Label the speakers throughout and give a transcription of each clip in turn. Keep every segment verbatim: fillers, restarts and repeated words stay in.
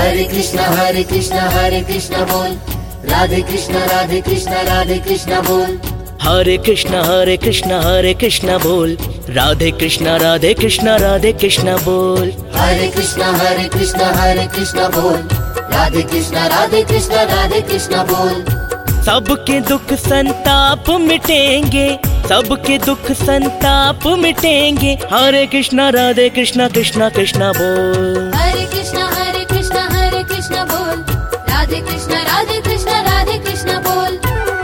Speaker 1: हरे कृष्णा हरे कृष्णा हरे कृष्णा बोल, राधे कृष्णा राधे कृष्णा राधे कृष्णा बोल।
Speaker 2: हरे कृष्णा हरे कृष्णा हरे कृष्णा बोल, राधे कृष्णा राधे कृष्णा राधे कृष्णा बोल।
Speaker 1: हरे कृष्णा हरे कृष्णा हरे कृष्णा बोल, राधे कृष्णा राधे कृष्णा राधे कृष्णा बोल।
Speaker 2: सबके दुख संताप मिटेंगे, सबके दुख संताप मिटेंगे। हरे कृष्णा राधे कृष्णा कृष्णा कृष्णा बोल।
Speaker 3: हरे कृष्णा हरे कृष्णा हरे कृष्णा बोल, राधे कृष्णा राधे कृष्णा राधे कृष्णा बोल।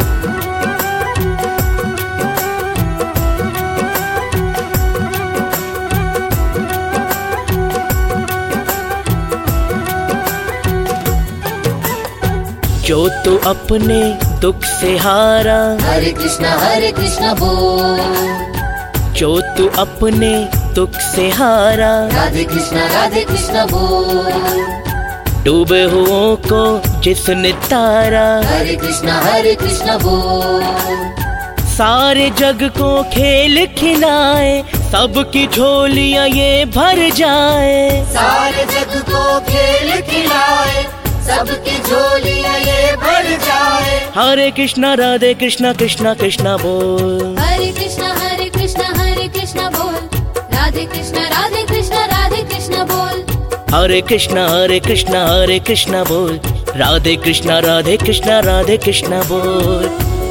Speaker 2: जो तू अपने दुख से हारा,
Speaker 1: हरे कृष्णा हरे कृष्णा बोल।
Speaker 2: जो तू अपने दुख से हारा,
Speaker 1: राधे कृष्णा राधे कृष्णा बोल।
Speaker 2: डूबे हुओं को जिसने तारा,
Speaker 1: हरे कृष्णा हरे कृष्णा बोल।
Speaker 2: सारे जग को खेल खिलाए, सबकी झोलियां ये भर जाए।
Speaker 1: सारे जग को खेल खिलाए, सबकी झोलियां ये भर जाए।
Speaker 2: हरे कृष्णा राधे कृष्णा कृष्णा कृष्णा बोल।
Speaker 3: हरे कृष्णा हरे कृष्णा हरे कृष्णा बोल, राधे कृष्णा राधे कृष्णा राधे कृष्णा बोल।
Speaker 2: हरे कृष्णा हरे कृष्णा हरे कृष्णा बोल, राधे कृष्णा राधे कृष्णा राधे कृष्णा बोल।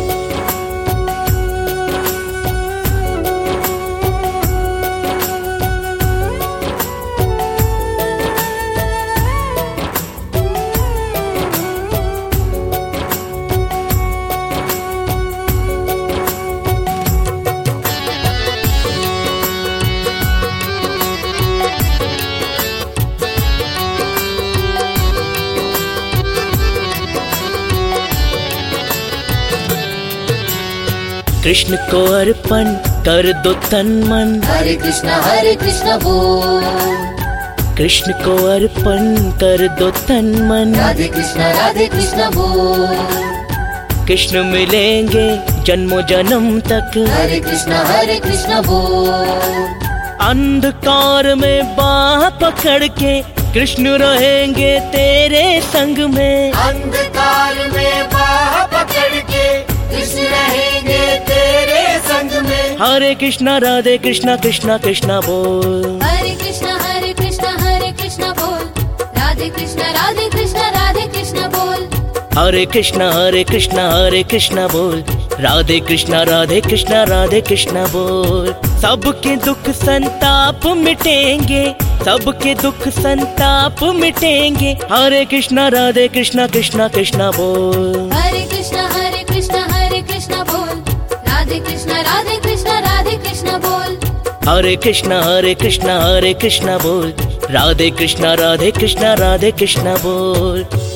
Speaker 2: कृष्ण को अर्पण कर दो तन मन,
Speaker 1: हरे कृष्णा हरे कृष्णा बोल।
Speaker 2: कृष्ण को अर्पण कर दो तन मन,
Speaker 1: राधे कृष्णा राधे कृष्णा बोल।
Speaker 2: कृष्ण मिलेंगे जन्मों जन्म तक,
Speaker 1: हरे कृष्णा हरे कृष्णा बोल।
Speaker 2: अंधकार में बाह पकड़ के कृष्ण रहेंगे तेरे संग में।
Speaker 1: अंधकार में बाह पकड़ के कृष्ण रहेंगे तेरे संग में।
Speaker 2: हरे कृष्णा राधे कृष्णा कृष्णा कृष्णा बोल।
Speaker 3: हरे कृष्णा हरे कृष्णा हरे कृष्णा बोल, राधे कृष्णा राधे कृष्णा राधे कृष्णा बोल।
Speaker 2: हरे कृष्णा हरे कृष्णा हरे कृष्णा बोल, राधे कृष्णा राधे कृष्णा राधे कृष्णा बोल। सबके दुख संताप मिटेंगे, सबके दुख संताप मिटेंगे। हरे कृष्णा राधे कृष्णा कृष्णा कृष्णा बोल।
Speaker 3: हरे कृष्णा हरे कृष्णा हरे कृष्णा बोल, राधे कृष्णा राधे कृष्णा राधे कृष्णा बोल।
Speaker 2: हरे कृष्णा हरे कृष्णा हरे कृष्णा बोल, राधे कृष्णा राधे कृष्णा राधे कृष्णा बोल।